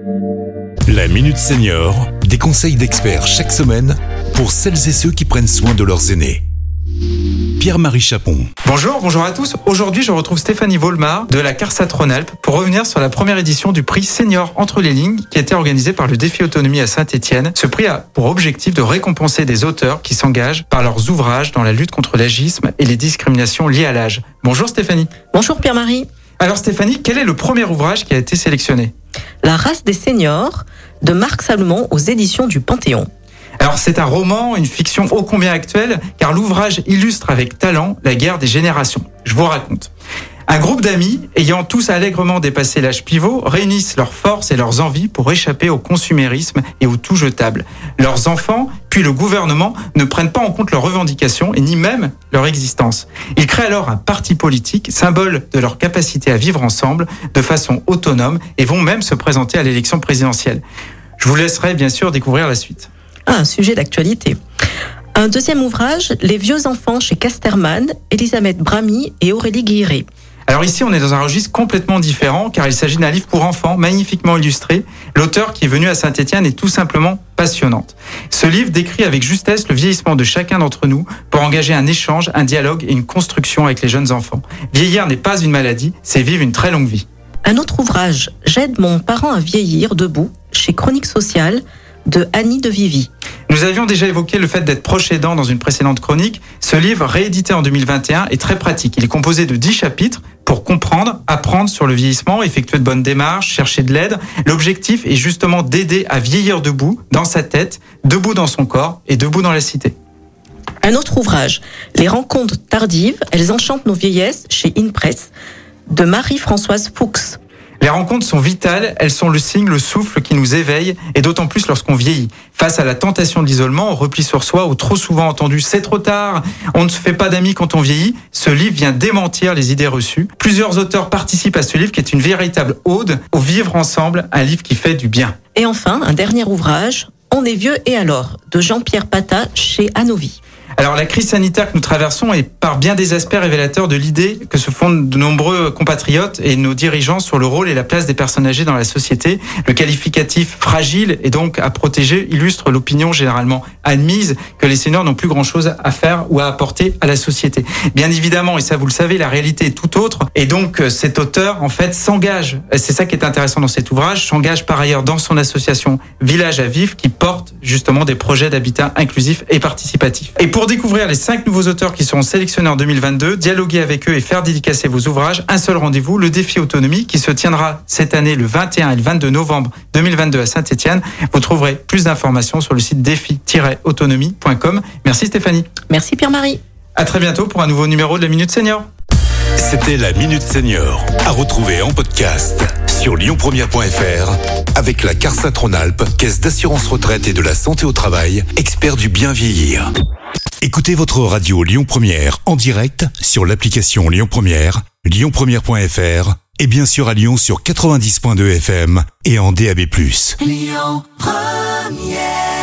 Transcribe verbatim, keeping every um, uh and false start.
La Minute Senior, des conseils d'experts chaque semaine pour celles et ceux qui prennent soin de leurs aînés. Pierre-Marie Chapon. Bonjour, bonjour à tous. Aujourd'hui, je retrouve Stéphanie Volmar de la CARSAT Rhône-Alpes pour revenir sur la première édition du prix Senior Entre les lignes qui a été organisé par le Défi Autonomie à Saint-Étienne. Ce prix a pour objectif de récompenser des auteurs qui s'engagent par leurs ouvrages dans la lutte contre l'agisme et les discriminations liées à l'âge. Bonjour Stéphanie. Bonjour Pierre-Marie. Alors Stéphanie, quel est le premier ouvrage qui a été sélectionné ? La race des seniors de Marc Salomon aux éditions du Panthéon. Alors c'est un roman, une fiction ô combien actuelle, car l'ouvrage illustre avec talent la guerre des générations. Je vous raconte. Un groupe d'amis, ayant tous allègrement dépassé l'âge pivot, réunissent leurs forces et leurs envies pour échapper au consumérisme et au tout jetable. Leurs enfants, puis le gouvernement, ne prennent pas en compte leurs revendications et ni même leur existence. Ils créent alors un parti politique, symbole de leur capacité à vivre ensemble de façon autonome et vont même se présenter à l'élection présidentielle. Je vous laisserai bien sûr découvrir la suite. Ah, un sujet d'actualité. Un deuxième ouvrage, Les vieux enfants chez Casterman, Elisabeth Bramy et Aurélie Guiré. Alors ici, on est dans un registre complètement différent car il s'agit d'un livre pour enfants magnifiquement illustré. L'auteur qui est venu à Saint-Étienne est tout simplement passionnante. Ce livre décrit avec justesse le vieillissement de chacun d'entre nous pour engager un échange, un dialogue et une construction avec les jeunes enfants. Vieillir n'est pas une maladie, c'est vivre une très longue vie. Un autre ouvrage, J'aide mon parent à vieillir debout, chez Chronique Sociale, de Annie de Vivi. Nous avions déjà évoqué le fait d'être proche aidant dans une précédente chronique. Ce livre, réédité en deux mille vingt et un, est très pratique. Il est composé de dix chapitres pour comprendre, apprendre sur le vieillissement, effectuer de bonnes démarches, chercher de l'aide. L'objectif est justement d'aider à vieillir debout, dans sa tête, debout dans son corps et debout dans la cité. Un autre ouvrage, Les rencontres tardives, elles enchantent nos vieillesses, chez InPress, de Marie-Françoise Fuchs. Les rencontres sont vitales, elles sont le signe, le souffle qui nous éveille, et d'autant plus lorsqu'on vieillit. Face à la tentation de l'isolement, on replie sur soi, ou trop souvent entendu « c'est trop tard », on ne se fait pas d'amis quand on vieillit, ce livre vient démentir les idées reçues. Plusieurs auteurs participent à ce livre qui est une véritable ode au vivre ensemble, un livre qui fait du bien. Et enfin, un dernier ouvrage, On est vieux et alors, de Jean-Pierre Pata, chez Anovi. Alors la crise sanitaire que nous traversons est par bien des aspects révélateur de l'idée que se font de nombreux compatriotes et nos dirigeants sur le rôle et la place des personnes âgées dans la société. Le qualificatif fragile et donc à protéger illustre l'opinion généralement admise que les seniors n'ont plus grand-chose à faire ou à apporter à la société. Bien évidemment, et ça vous le savez, la réalité est tout autre et donc cet auteur en fait s'engage, c'est ça qui est intéressant dans cet ouvrage, s'engage par ailleurs dans son association Village à Vivre qui porte justement des projets d'habitat inclusif et participatif. Et pour Pour découvrir les cinq nouveaux auteurs qui seront sélectionnés en deux mille vingt-deux, dialoguer avec eux et faire dédicacer vos ouvrages, un seul rendez-vous, le Défi Autonomie, qui se tiendra cette année le vingt et un et le vingt-deux novembre deux mille vingt-deux à Saint-Étienne. Vous trouverez plus d'informations sur le site défi tiret autonomie point com. Merci Stéphanie. Merci Pierre-Marie. À très bientôt pour un nouveau numéro de la Minute Senior. C'était la Minute Senior, à retrouver en podcast sur lyon première point f r avec la CARSAT Rhône-Alpes, caisse d'assurance retraite et de la santé au travail, expert du bien vieillir. Écoutez votre radio Lyon Première en direct sur l'application Lyon Première, lyon première point f r et bien sûr à Lyon sur quatre-vingt-dix point deux F M et en D A B plus. Lyon Première.